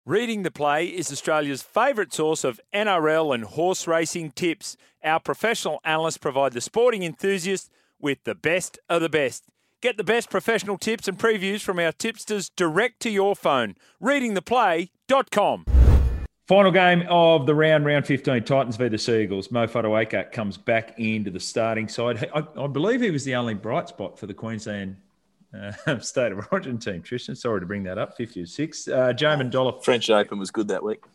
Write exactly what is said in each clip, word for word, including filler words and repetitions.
Reading the Play is Australia's favourite source of N R L and horse racing tips. Our professional analysts provide the sporting enthusiast with the best of the best. Get the best professional tips and previews from our tipsters direct to your phone. reading the play dot com. Final game of the round, round fifteen, Titans v the Seagulls. Mo Fotuaika comes back into the starting side. I, I believe he was the only bright spot for the Queensland Uh, State of Origin team, Tristan. Sorry to bring that up, fifty to six. Uh, Jamin Dolph. French Open was good that week.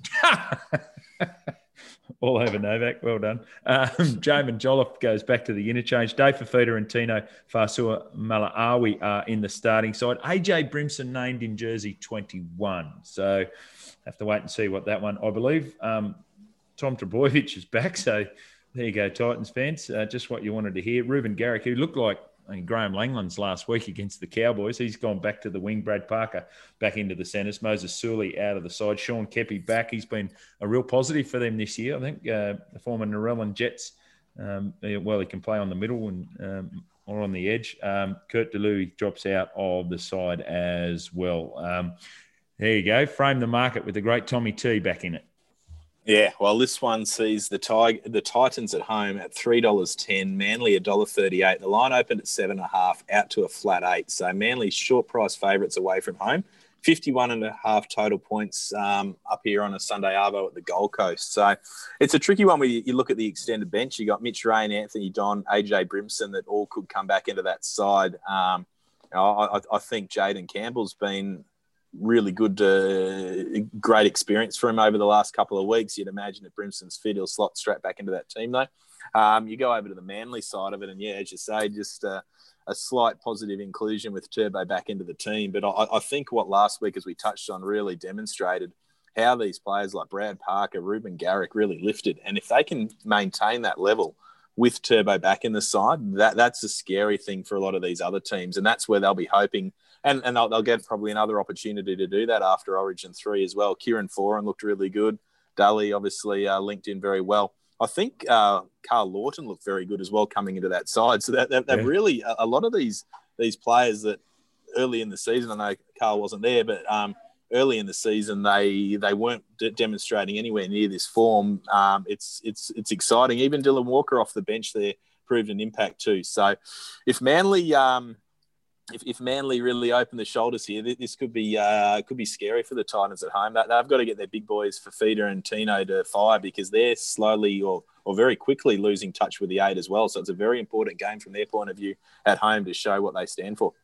All over Novak. Well done. Um, Jamin Jolliffe goes back to the interchange. Dave Fafita and Tino Fasua Malaawi are in the starting side. A J Brimson named in jersey twenty-one. So have to wait and see what that one. I believe um, Tom Trbojevic is back. So there you go, Titans fans. Uh, just what you wanted to hear. Ruben Garrick, who looked like I mean, Graham Langland's last week against the Cowboys. He's gone back to the wing. Brad Parker back into the centres. Moses Suli out of the side. Sean Keppie back. He's been a real positive for them this year. I think uh, the former Narellan Jets, um, well, he can play on the middle and um, or on the edge. Um, Kurt DeLuey drops out of the side as well. Um, there you go. Frame the market with the great Tommy T back in it. Yeah, well, this one sees the Tig- the Titans at home at three dollars ten, Manly one dollar thirty-eight. The line opened at seven point five, out to a flat eight. So Manly short price favourites away from home. fifty-one and a half total points um, up here on a Sunday arvo at the Gold Coast. So it's a tricky one where you, you look at the extended bench. You got Mitch Rain, Anthony Don, A J Brimson that all could come back into that side. Um, I, I, I think Jaden Campbell's been really good, uh, great experience for him over the last couple of weeks. You'd imagine that Brimson's fit, he'll slot straight back into that team though. Um, you go over to the Manly side of it, and yeah, as you say, just uh, a slight positive inclusion with Turbo back into the team. But I, I think what last week, as we touched on, really demonstrated how these players like Brad Parker, Ruben Garrick really lifted. And if they can maintain that level with Turbo back in the side, that that's a scary thing for a lot of these other teams. And that's where they'll be hoping, and, and they'll, they'll get probably another opportunity to do that after Origin three as well. Kieran Foran looked really good. Daly obviously uh, linked in very well. I think uh, Carl Lawton looked very good as well coming into that side. So that, that, that yeah. really, a, a lot of these these players that early in the season, I know Carl wasn't there, but um, early in the season, they they weren't de- demonstrating anywhere near this form. Um, it's it's it's exciting. Even Dylan Walker off the bench there proved an impact too. So if Manly um, if, if Manly really open the shoulders here, this could be uh, could be scary for the Titans at home. They've got to get their big boys Fafita and Tino to fire because they're slowly or or very quickly losing touch with the eight as well. So it's a very important game from their point of view at home to show what they stand for.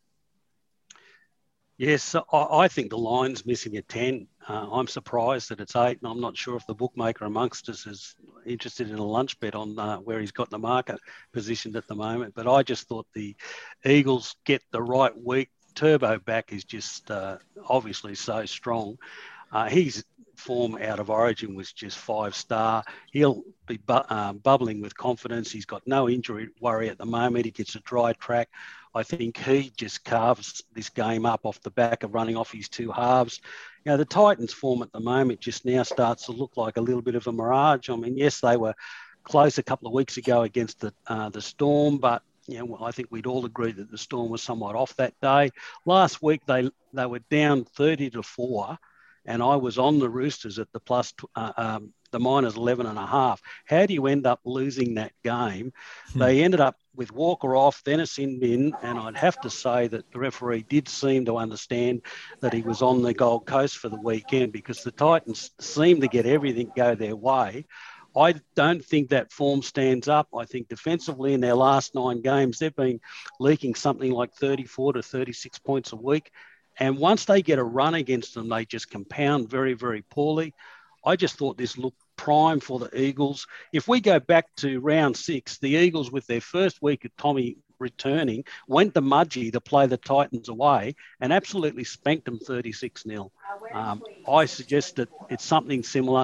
Yes, I think the line's missing at ten. Uh, I'm surprised that it's eight, and I'm not sure if the bookmaker amongst us is interested in a lunch bet on uh, where he's got the market positioned at the moment. But I just thought the Eagles get the right week. Turbo back is just uh, obviously so strong. Uh, his form out of Origin was just five star. He'll be bu- um, bubbling with confidence. He's got no injury worry at the moment. He gets a dry track. I think he just carves this game up off the back of running off his two halves. You know, the Titans' form at the moment just now starts to look like a little bit of a mirage. I mean, yes, they were close a couple of weeks ago against the uh, the Storm, but you know, I think we'd all agree that the Storm was somewhat off that day. Last week, they they were down thirty to four, and I was on the Roosters at the plus uh, um, the minus eleven and a half. How do you end up losing that game? Hmm. They ended up with Walker off, then a sin bin, and I'd have to say that the referee did seem to understand that he was on the Gold Coast for the weekend because the Titans seem to get everything go their way. I don't think that form stands up. I think defensively in their last nine games, they've been leaking something like thirty-four to thirty-six points a week. And once they get a run against them, they just compound very, very poorly. I just thought this looked prime for the Eagles. If we go back to round six, the Eagles, with their first week of Tommy returning, went to Mudgee to play the Titans away and absolutely spanked them thirty-six nil. Um, I suggest that it's something similar.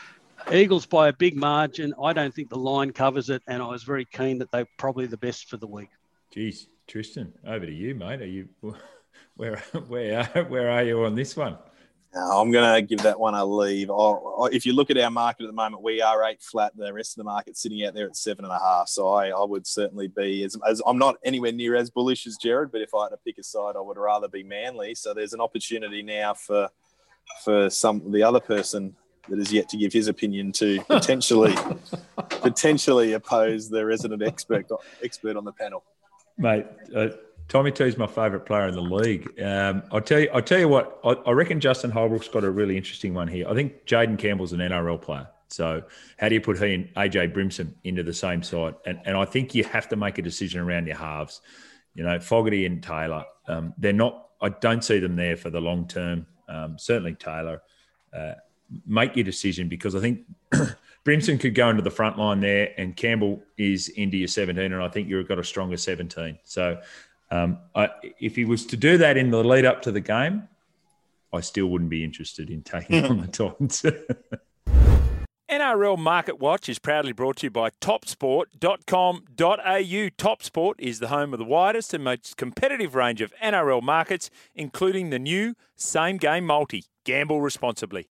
Eagles by a big margin. I don't think the line covers it, and I was very keen that they're probably the best for the week. Geez, Tristan, over to you, mate. Are you where where where are you on this one? I'm going to give that one a leave. Oh, if you look at our market at the moment, we are eight flat. The rest of the market's sitting out there at seven and a half. So I, I would certainly be, as, as I'm not anywhere near as bullish as Jared, but if I had to pick a side, I would rather be Manly. So there's an opportunity now for for some the other person that is yet to give his opinion to potentially potentially oppose the resident expert expert on the panel. Mate, uh, Tommy T is my favourite player in the league. Um, I'll tell you. I'll tell you what. I, I reckon Justin Holbrook's got a really interesting one here. I think Jaden Campbell's an N R L player. So how do you put he and A J Brimson into the same side? And and I think you have to make a decision around your halves. You know, Fogarty and Taylor. Um, they're not. I don't see them there for the long term. Um, certainly Taylor. Uh, make your decision, because I think Brimson could go into the front line there, and Campbell is into your seventeen, and I think you've got a stronger seventeen. So um, I, if he was to do that in the lead up to the game, I still wouldn't be interested in taking on the Titans. N R L Market Watch is proudly brought to you by top sport dot com dot a u. TopSport is the home of the widest and most competitive range of N R L markets, including the new Same Game Multi. Gamble responsibly.